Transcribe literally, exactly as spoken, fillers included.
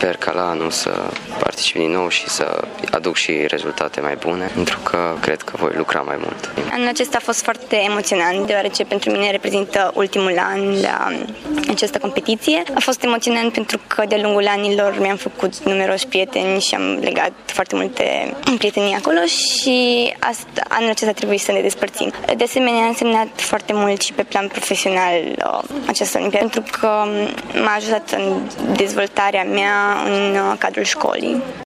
Sper ca la anul să particip din nou și să aduc și rezultate mai bune, pentru că cred că voi lucra mai mult. Anul acesta a fost foarte emoționant, deoarece pentru mine reprezintă ultimul an la această competiție. A fost emoționant pentru că de-a lungul anilor mi-am făcut numeroși prieteni și am legat foarte multe prietenii acolo și asta, anul acesta trebuie să ne despărțim. De asemenea, a însemnat foarte mult și pe plan profesional această olimpiadă, pentru că m-a ajutat în dezvoltarea mea în cadrul școlii.